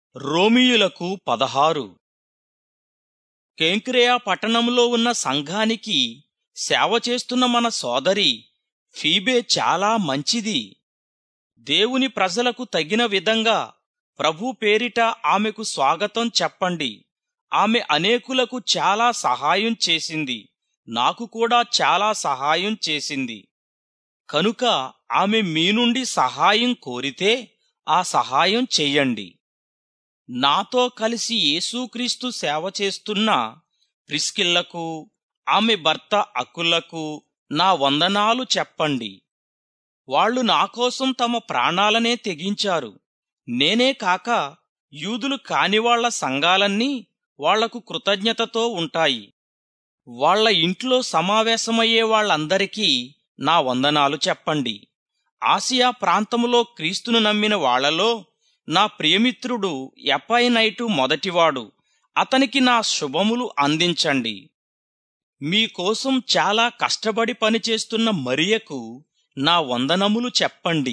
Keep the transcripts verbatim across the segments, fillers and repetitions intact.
రోమీయులకు పదహారు. కెంక్రేయ పట్టణంలో ఉన్న సంఘానికి సేవ చేస్తున్న మన సోదరి ఫీబే చాలా మంచిది. దేవుని ప్రజలకు తగిన విధంగా ప్రభు పేరిట ఆమెకు స్వాగతం చెప్పండి. ఆమె అనేకులకు చాలా సహాయం చేసింది, నాకు కూడా చాలా సహాయం చేసింది. కనుక ఆమె మీ నుండి సహాయం కోరితే ఆ సహాయం చెయ్యండి. నాతో కలిసి యేసుక్రీస్తు సేవ చేస్తున్న ప్రిస్కిల్లకు, ఆమె భర్త అకులకు నా వందనాలు చెప్పండి. వాళ్ళు నాకోసం తమ ప్రాణాలనే తెగించారు. నేనే కాక యూదులు కానివాళ్ల సంఘాలన్నీ వాళ్లకు కృతజ్ఞతతో ఉంటాయి. వాళ్ల ఇంట్లో సమావేశమయ్యే వాళ్ళందరికీ నా వందనాలు చెప్పండి. ఆసియా ప్రాంతములో క్రీస్తును నమ్మిన వాళ్లలో నా ప్రియమిత్రుడు ఎపైనైటు మొదటివాడు. అతనికి నా శుభములు అందించండి. మీకోసం చాలా కష్టపడి పనిచేస్తున్న మరియకు నా వందనములు చెప్పండి.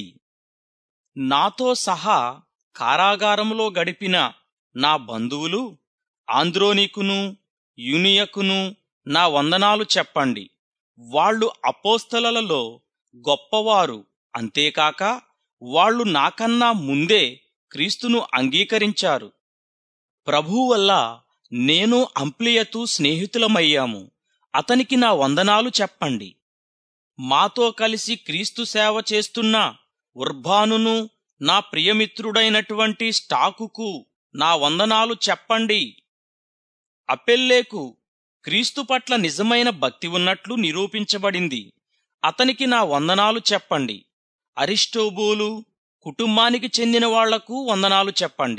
నాతో సహా కారాగారములో గడిపిన నా బంధువులు ఆంద్రోనికును యూనియకును నా వందనాలు చెప్పండి. వాళ్ళు అపోస్తలులలో గొప్పవారు. అంతేకాక వాళ్ళు నాకన్నా ముందే క్రీస్తును అంగీకరించారు. ప్రభువు వల్ల నేను అంప్లియతు స్నేహితులమయ్యాము. అతనికి నా వందనాలు చెప్పండి. మాతో కలిసి క్రీస్తు సేవ చేస్తున్న ఉర్బానును, నా ప్రియమిత్రుడైనటువంటి స్టాకుకు నా వందనాలు చెప్పండి. అపెల్లేకు క్రీస్తు పట్ల నిజమైన భక్తి ఉన్నట్లు నిరూపించబడింది. అతనికి నా వందనాలు చెప్పండి. అరిస్టోబూలు కుటుంబానికి చెందిన వాళ్లకు వందనాలు చెప్పండి.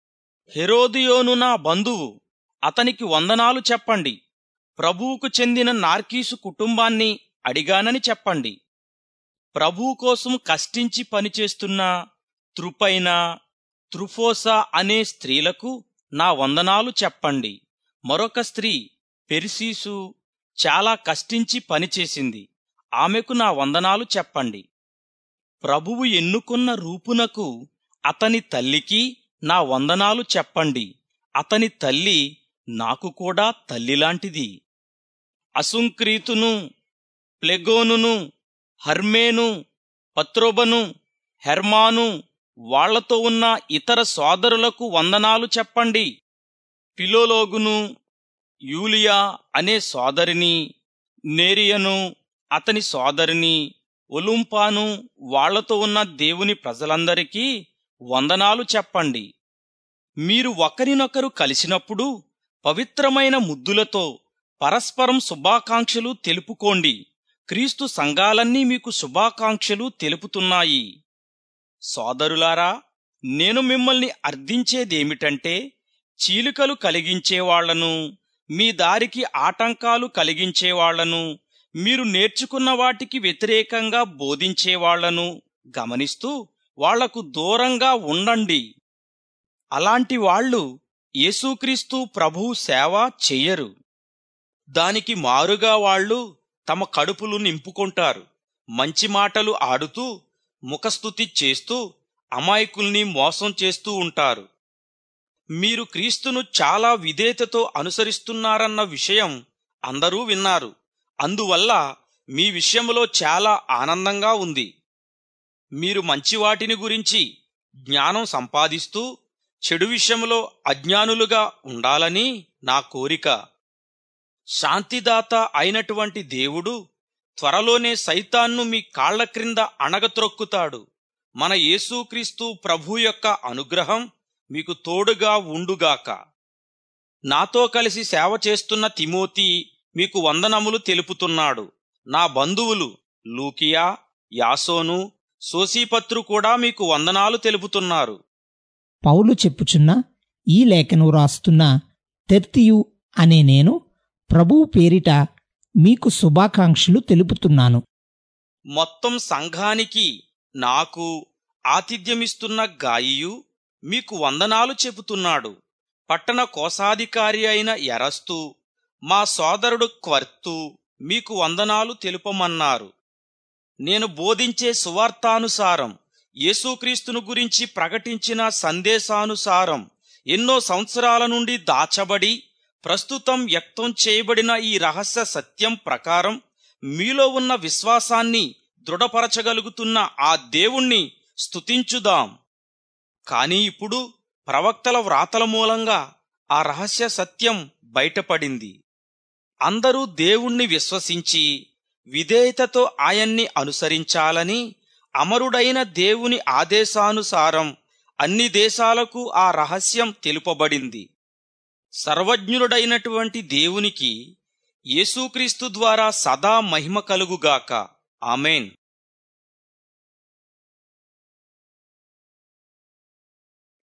హెరోదియోను నా బంధువు, అతనికి వందనాలు చెప్పండి. ప్రభువుకు చెందిన నార్కీసు కుటుంబాన్ని అడిగానని చెప్పండి. ప్రభువు కోసం కష్టించి పనిచేస్తున్న త్రుపైనా, త్రుఫోసా అనే స్త్రీలకు నా వందనాలు చెప్పండి. మరొక స్త్రీ పెర్సీసు చాలా కష్టించి పనిచేసింది. ఆమెకు నా వందనాలు చెప్పండి. ప్రభువు ఎన్నుకున్న రూపునకు, అతని తల్లికి నా వందనాలు చెప్పండి. అతని తల్లి నాకు కూడా తల్లిలాంటిది. అసుంక్రీతును, ప్లెగోనును, హర్మేను, పత్రోబను, హెర్మాను వాళ్లతో ఉన్న ఇతర సోదరులకు వందనాలు చెప్పండి. పిలోలోగును, యూలియా అనే సోదరిని, నేరియను అతని సోదరిని, ఒలుంపాను వాళ్లతో ఉన్న దేవుని ప్రజలందరికీ వందనాలు చెప్పండి. మీరు ఒకరినొకరు కలిసినప్పుడు పవిత్రమైన ముద్దులతో పరస్పరం శుభాకాంక్షలు తెలుపుకోండి. క్రీస్తు సంఘాలన్నీ మీకు శుభాకాంక్షలు తెలుపుతున్నాయి. సోదరులారా, నేను మిమ్మల్ని అర్థించేదేమిటంటే, చీలికలు కలిగించేవాళ్లను, మీ దారికి ఆటంకాలు కలిగించేవాళ్లను, మీరు నేర్చుకున్న వాటికి వ్యతిరేకంగా బోధించేవాళ్లను గమనిస్తూ వాళ్లకు దూరంగా ఉండండి. అలాంటి వాళ్ళు యేసుక్రీస్తు ప్రభువు సేవ చెయ్యరు. దానికి మారుగా వాళ్ళు తమ కడుపులు నింపుకుంటారు. మంచి మాటలు ఆడుతూ, ముఖస్తుతి చేస్తూ అమాయకుల్ని మోసం చేస్తూ ఉంటారు. మీరు క్రీస్తును చాలా విధేయతతో అనుసరిస్తున్నారన్న విషయం అందరూ విన్నారు. అందువల్ల మీ విషయంలో చాలా ఆనందంగా ఉంది. మీరు మంచివాటిని గురించి జ్ఞానం సంపాదిస్తూ చెడు విషయంలో అజ్ఞానులుగా ఉండాలని నా కోరిక. శాంతిదాత అయినటువంటి దేవుడు త్వరలోనే సైతాన్ను మీ కాళ్ల క్రింద అణగత్రొక్కుతాడు. మన యేసుక్రీస్తు ప్రభు యొక్క అనుగ్రహం మీకు తోడుగా ఉండుగాక. నాతో కలిసి సేవ చేస్తున్న తిమోతి మీకు వందనములు తెలుపుతున్నాడు. నా బంధువులు లూకియా, యాసోను, సోసీపత్రు కూడా మీకు వందనాలు తెలుపుతున్నారు. పౌలు చెప్పుచున్న ఈ లేఖను రాస్తున్న తెర్తియు అనే నేను ప్రభువు పేరిట మీకు శుభాకాంక్షలు తెలుపుతున్నాను. మొత్తం సంఘానికి నాకు ఆతిథ్యమిస్తున్న గాయియు మీకు వందనాలు చెబుతున్నాడు. పట్టణ కోశాధికారి అయిన ఎరస్తు, మా సోదరుడు క్వర్తు మీకు వందనాలు తెలుపమన్నారు. నేను బోధించే సువార్తానుసారం యేసుక్రీస్తును గురించి ప్రకటించిన సందేశానుసారం ఎన్నో సంవత్సరాల నుండి దాచబడి ప్రస్తుతం వ్యక్తం చేయబడిన ఈ రహస్య సత్యం ప్రకారం మీలో ఉన్న విశ్వాసాన్ని దృఢపరచగలుగుతున్న ఆ దేవుణ్ణి స్తుతించుదాం. కాని ఇప్పుడు ప్రవక్తల వ్రాతల మూలంగా ఆ రహస్య సత్యం బయటపడింది. అందరూ దేవుణ్ణి విశ్వసించి విధేయతతో ఆయన్ని అనుసరించాలని అమరుడైన దేవుని ఆదేశానుసారం అన్ని దేశాలకు ఆ రహస్యం తెలుపబడింది. సర్వజ్ఞుడైనటువంటి దేవునికి యేసుక్రీస్తు ద్వారా సదా మహిమ కలుగుగాక. ఆమేన్.